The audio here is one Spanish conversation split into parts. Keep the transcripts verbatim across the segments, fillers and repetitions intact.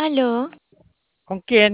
Aló, ¿Con quién?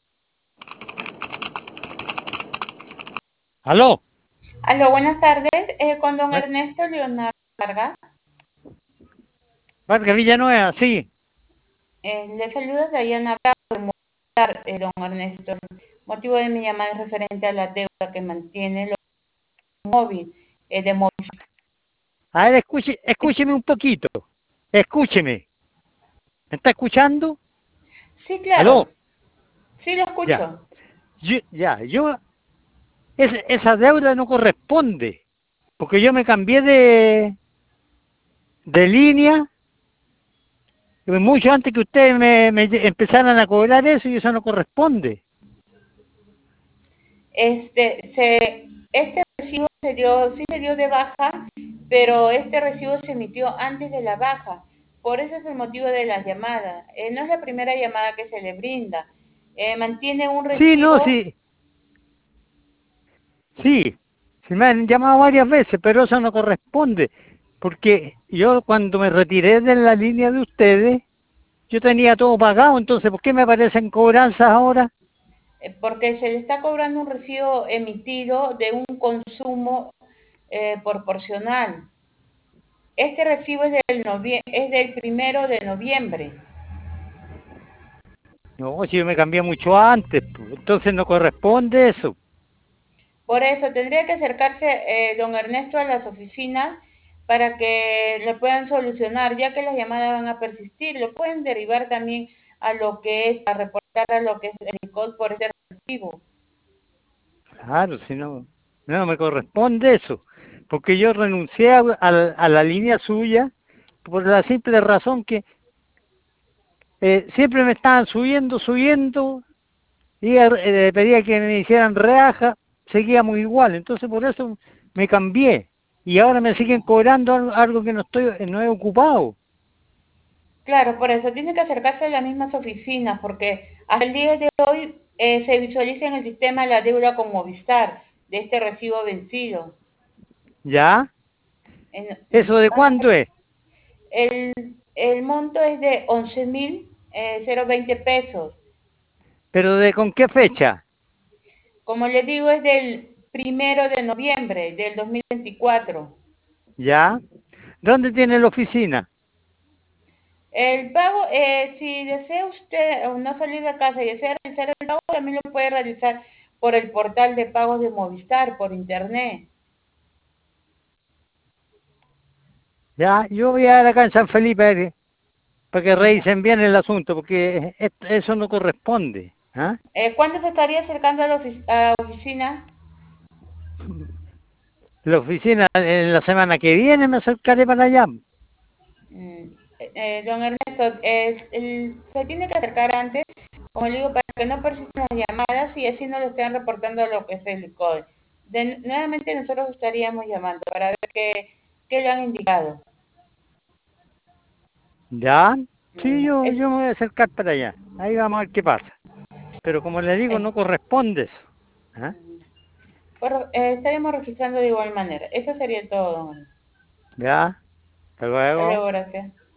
¿Aló? Aló, buenas tardes, eh, con don ¿Eh? Ernesto Leonardo Vargas. Vargas Villanueva, sí. Eh, le saluda Dayana Bravo de Movistar, eh, don Ernesto. El motivo de mi llamada es referente a la deuda que mantiene el móvil eh, de Movistar. A ver, escuche, escúcheme un poquito. Escúcheme. ¿Me está escuchando? Sí, claro, ¿Aló? sí lo Ya. escucho. Yo, ya, yo, es- esa deuda no corresponde. Porque yo me cambié de, de línea mucho antes que ustedes me, me empezaran a cobrar eso y eso no corresponde. Este, se, este recibo se dio, sí se dio de baja, pero este recibo se emitió antes de la baja. Por eso es el motivo de la llamada. Eh, no es la primera llamada que se le brinda. Eh, mantiene un Sí, no, recibo. sí, sí. Sí me han llamado varias veces, pero eso no corresponde. Porque yo cuando me retiré de la línea de ustedes, yo tenía todo pagado, entonces ¿por qué me aparecen cobranzas ahora? Eh, porque se le está cobrando un recibo emitido de un consumo eh, proporcional. Este recibo es del, novie- es del primero de noviembre. No, si yo me cambié mucho antes, pues, entonces no corresponde eso. Por eso tendría que acercarse eh, don Ernesto a las oficinas para que le puedan solucionar, ya que las llamadas van a persistir. Lo pueden derivar también a lo que es, a reportar a lo que es el I C O D por ese recibo. Claro, si no, no me corresponde eso, porque yo renuncié a, a- a la línea suya por la simple razón que eh, siempre me estaban subiendo, subiendo, y eh, pedía que me hicieran reaja, seguíamos igual, entonces por eso me cambié, y ahora me siguen cobrando algo, algo que no estoy, no he ocupado. Claro, por eso tiene que acercarse a las mismas oficinas, porque hasta el día de hoy eh, se visualiza en el sistema la deuda con Movistar de este recibo vencido. ¿Ya? En- ¿Eso de cuándo es? el, el monto es de once mil veinte pesos. ¿Pero de con qué fecha? Como les digo, es del primero de noviembre del dos mil veinticuatro. ¿Ya? ¿Dónde tiene la oficina? El pago, eh, si desea usted o no salir de casa y desea realizar el pago, también lo puede realizar por el portal de pagos de Movistar, por internet. Ya, yo voy a ir acá en San Felipe eh, para que Ya. revisen bien el asunto, porque es- eso no corresponde. ¿Ah? Eh, ¿Cuándo se estaría acercando a la, ofi- a la oficina? La oficina en la semana que viene me acercaré para allá. Mm, eh, don Ernesto, eh, el- se tiene que acercar antes, como le digo, para que no persistan las llamadas y así no le estén reportando lo que es el I C O D. De- nuevamente nosotros estaríamos llamando para ver qué, qué le han indicado. ¿Ya? Sí, Mm, yo, es- yo me voy a acercar para allá. Ahí vamos a ver qué pasa. Pero como le digo, eh, no corresponde eso. ¿Ah? por- eh, estaríamos registrando de igual manera. Eso sería todo, don Ernesto. ¿Ya? Hasta Hasta luego. luego, gracias.